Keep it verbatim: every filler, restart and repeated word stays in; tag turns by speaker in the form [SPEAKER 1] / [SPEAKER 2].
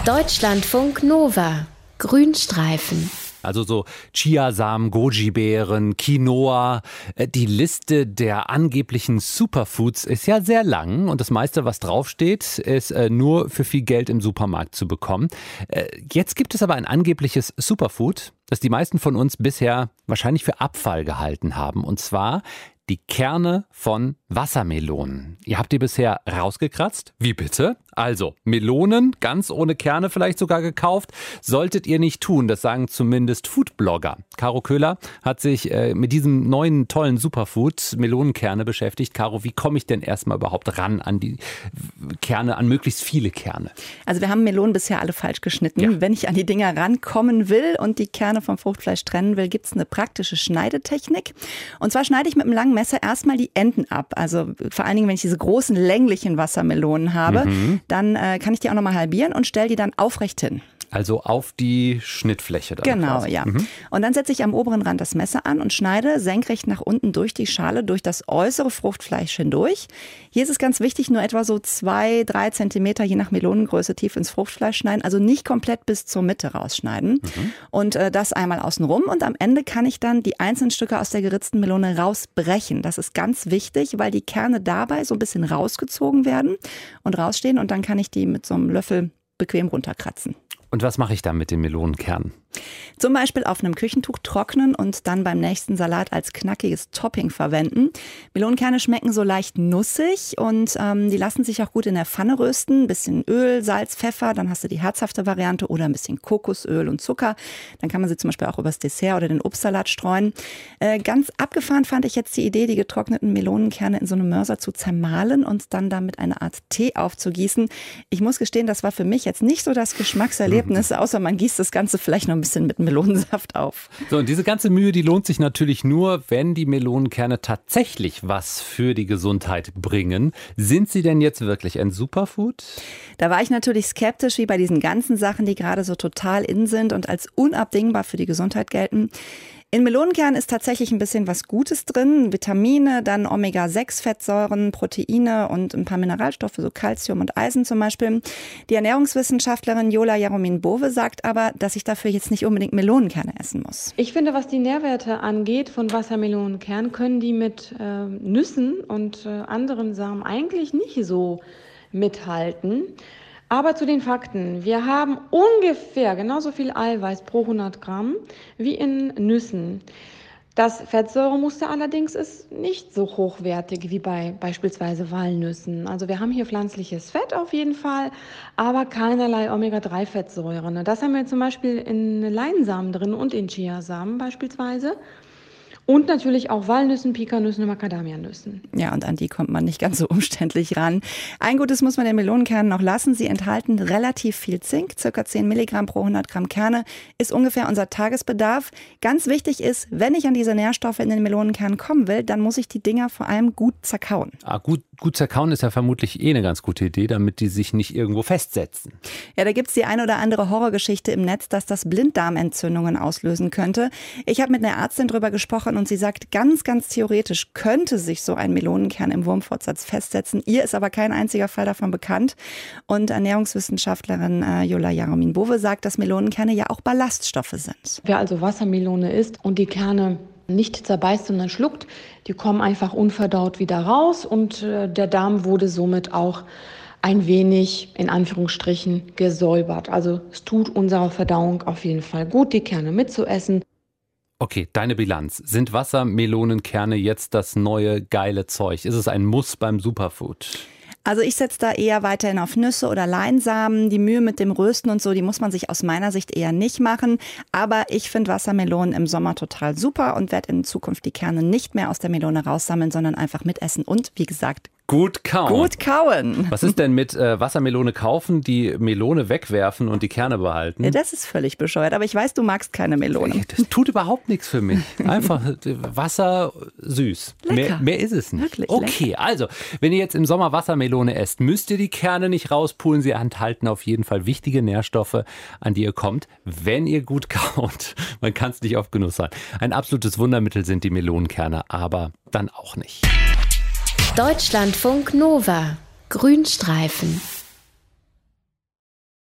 [SPEAKER 1] Deutschlandfunk Nova. Grünstreifen.
[SPEAKER 2] Also so Chiasamen, Goji-Beeren, Quinoa. Die Liste der angeblichen Superfoods ist ja sehr lang und das meiste, was draufsteht, ist nur für viel Geld im Supermarkt zu bekommen. Jetzt gibt es aber ein angebliches Superfood, das die meisten von uns bisher wahrscheinlich für Abfall gehalten haben. Und zwar die Kerne von Wassermelonen. Ihr habt die bisher rausgekratzt? Wie bitte? Also, Melonen, ganz ohne Kerne vielleicht sogar gekauft, solltet ihr nicht tun. Das sagen zumindest Foodblogger. Caro Köhler hat sich äh, mit diesem neuen tollen Superfood, Melonenkerne, beschäftigt. Caro, wie komme ich denn erstmal überhaupt ran an die Kerne, an möglichst viele Kerne?
[SPEAKER 3] Also wir haben Melonen bisher alle falsch geschnitten. Ja. Wenn ich an die Dinger rankommen will und die Kerne vom Fruchtfleisch trennen will, gibt es eine praktische Schneidetechnik. Und zwar schneide ich mit einem langen Messer erstmal die Enden ab. Also vor allen Dingen, wenn ich diese großen länglichen Wassermelonen habe, mhm. dann äh, kann ich die auch nochmal halbieren und stelle die dann aufrecht hin.
[SPEAKER 2] Also auf die Schnittfläche dann.
[SPEAKER 3] Genau,
[SPEAKER 2] quasi.
[SPEAKER 3] ja.
[SPEAKER 2] Mhm.
[SPEAKER 3] Und dann setze ich am oberen Rand das Messer an und schneide senkrecht nach unten durch die Schale, durch das äußere Fruchtfleisch hindurch. Hier ist es ganz wichtig, nur etwa so zwei, drei Zentimeter, je nach Melonengröße, tief ins Fruchtfleisch schneiden. Also nicht komplett bis zur Mitte rausschneiden. Mhm. Und äh, das einmal außen rum. Und am Ende kann ich dann die einzelnen Stücke aus der geritzten Melone rausbrechen. Das ist ganz wichtig, weil die Kerne dabei so ein bisschen rausgezogen werden und rausstehen. Und dann kann ich die mit so einem Löffel bequem runterkratzen.
[SPEAKER 2] Und was mache ich dann mit den Melonenkernen?
[SPEAKER 3] Zum Beispiel auf einem Küchentuch trocknen und dann beim nächsten Salat als knackiges Topping verwenden. Melonenkerne schmecken so leicht nussig und ähm, die lassen sich auch gut in der Pfanne rösten. Ein bisschen Öl, Salz, Pfeffer, dann hast du die herzhafte Variante oder ein bisschen Kokosöl und Zucker. Dann kann man sie zum Beispiel auch übers Dessert oder den Obstsalat streuen. Äh, ganz abgefahren fand ich jetzt die Idee, die getrockneten Melonenkerne in so einem Mörser zu zermahlen und dann damit eine Art Tee aufzugießen. Ich muss gestehen, das war für mich jetzt nicht so das Geschmackserlebnis, außer man gießt das Ganze vielleicht noch ein bisschen mit Melonensaft auf.
[SPEAKER 2] So, und diese ganze Mühe, die lohnt sich natürlich nur, wenn die Melonenkerne tatsächlich was für die Gesundheit bringen. Sind sie denn jetzt wirklich ein Superfood?
[SPEAKER 3] Da war ich natürlich skeptisch, wie bei diesen ganzen Sachen, die gerade so total in sind und als unabdingbar für die Gesundheit gelten. In Melonenkernen ist tatsächlich ein bisschen was Gutes drin. Vitamine, dann Omega sechs Fettsäuren, Proteine und ein paar Mineralstoffe, so Calcium und Eisen zum Beispiel. Die Ernährungswissenschaftlerin Jola Jaromín-Bove sagt aber, dass ich dafür jetzt nicht unbedingt Melonenkerne essen muss.
[SPEAKER 4] Ich finde, was die Nährwerte angeht von Wassermelonenkernen, können die mit äh, Nüssen und äh, anderen Samen eigentlich nicht so mithalten. Aber zu den Fakten. Wir haben ungefähr genauso viel Eiweiß pro hundert Gramm wie in Nüssen. Das Fettsäuremuster allerdings ist nicht so hochwertig wie bei beispielsweise Walnüssen. Also wir haben hier pflanzliches Fett auf jeden Fall, aber keinerlei Omega drei Fettsäuren. Das haben wir zum Beispiel in Leinsamen drin und in Chiasamen beispielsweise. Und natürlich auch Walnüssen, Pikanüssen und Macadamianüssen.
[SPEAKER 3] Ja, und an die kommt man nicht ganz so umständlich ran. Ein Gutes muss man den Melonenkernen noch lassen. Sie enthalten relativ viel Zink, circa zehn Milligramm pro hundert Gramm Kerne, ist ungefähr unser Tagesbedarf. Ganz wichtig ist, wenn ich an diese Nährstoffe in den Melonenkernen kommen will, dann muss ich die Dinger vor allem gut zerkauen.
[SPEAKER 2] Ah, gut, gut zerkauen ist ja vermutlich eh eine ganz gute Idee, damit die sich nicht irgendwo festsetzen.
[SPEAKER 3] Ja, da gibt's die eine oder andere Horrorgeschichte im Netz, dass das Blinddarmentzündungen auslösen könnte. Ich habe mit einer Ärztin drüber gesprochen und sie sagt, ganz, ganz theoretisch könnte sich so ein Melonenkern im Wurmfortsatz festsetzen. Ihr ist aber kein einziger Fall davon bekannt. Und Ernährungswissenschaftlerin äh, Jola Jaromín-Bove sagt, dass Melonenkerne ja auch Ballaststoffe sind.
[SPEAKER 4] Wer also Wassermelone isst und die Kerne nicht zerbeißt, sondern schluckt, die kommen einfach unverdaut wieder raus und äh, der Darm wurde somit auch ein wenig, in Anführungsstrichen, gesäubert. Also es tut unserer Verdauung auf jeden Fall gut, die Kerne mitzuessen.
[SPEAKER 2] Okay, deine Bilanz. Sind Wassermelonenkerne jetzt das neue geile Zeug? Ist es ein Muss beim Superfood?
[SPEAKER 3] Also ich setze da eher weiterhin auf Nüsse oder Leinsamen. Die Mühe mit dem Rösten und so, die muss man sich aus meiner Sicht eher nicht machen. Aber ich finde Wassermelonen im Sommer total super und werde in Zukunft die Kerne nicht mehr aus der Melone raussammeln, sondern einfach mitessen. Und wie gesagt,
[SPEAKER 2] Gut kauen.
[SPEAKER 3] Gut kauen.
[SPEAKER 2] Was ist denn mit äh, Wassermelone kaufen, die Melone wegwerfen und die Kerne behalten?
[SPEAKER 3] Ja, das ist völlig bescheuert, aber ich weiß, du magst keine Melone.
[SPEAKER 2] Das tut überhaupt nichts für mich. Einfach Wasser süß.
[SPEAKER 3] Lecker.
[SPEAKER 2] Mehr, mehr ist es nicht.
[SPEAKER 3] Wirklich
[SPEAKER 2] okay,
[SPEAKER 3] lecker.
[SPEAKER 2] Also, wenn ihr jetzt im Sommer Wassermelone esst, müsst ihr die Kerne nicht rauspulen. Sie enthalten auf jeden Fall wichtige Nährstoffe, an die ihr kommt, wenn ihr gut kaut. Man kann es nicht oft genug sagen. Ein absolutes Wundermittel sind die Melonenkerne, aber dann auch nicht.
[SPEAKER 1] Deutschlandfunk Nova. Grünstreifen.